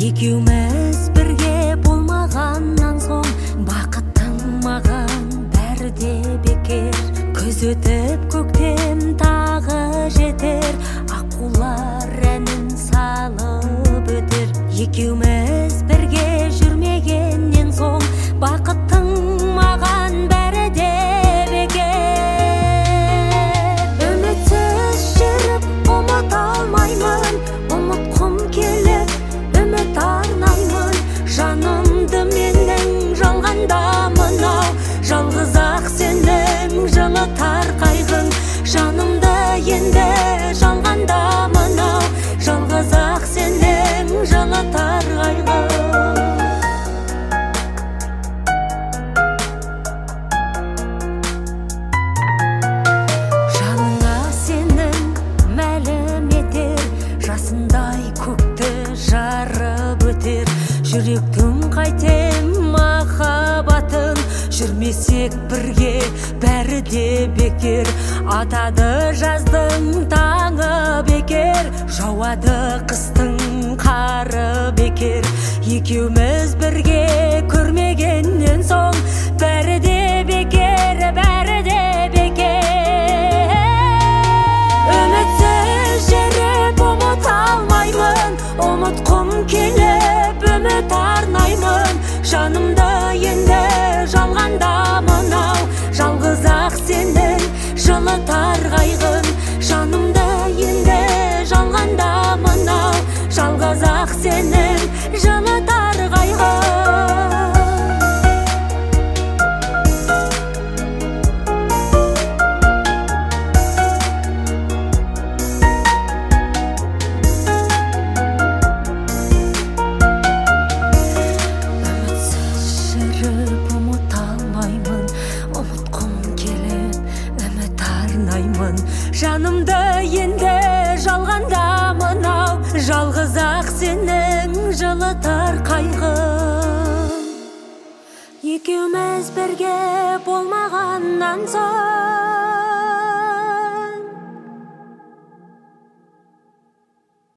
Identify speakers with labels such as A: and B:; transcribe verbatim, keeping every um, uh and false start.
A: Екеуміз бірге болмағаннан соң бақыттың маған бәрі де бекер. Күз өтіп көктем тағы жетер, аққулар әнін салып өтер. Екеуміз бірге жүрмегеннен соң бақыттың маған бәрі де бекер. Үмітсіз жүріп ұмыта алмаймын, ұмытқым келіп үміт арнаймын. Жанымды менің жалғанда мынау, жалғыз ақ сенің жылытар қайғың. Жанымды енді жалғанда мынау, жалғыз ақ сенің жылытар қайғың. Жаныңа сенің мәлім етер, жасындай көкті жарып өтер. Жүректің қайтем махаббатын, жүрмесек бірге бәрі де бекер. Атады жаздың таңы бекер, жауады қыстың қары бекер. Екеуміз бірге көрмегеннен соң бәрі де бекер, бәрі де бекер. Үмітсіз жүріп ұмыта алмаймын, ұмытқым келіп үміт арнаймын. Жанымды енді жалғанда мынау, жалғыз ақ сенің жылытар қайғың. Жанымды енді жалғанда мынау, жалғыз ақ сенің жылытар қайғың. Жанымды енді жалғанда мынау, жалғыз ақ сенің жылытар қайғың. Екеуміз бірге болмағаннан соң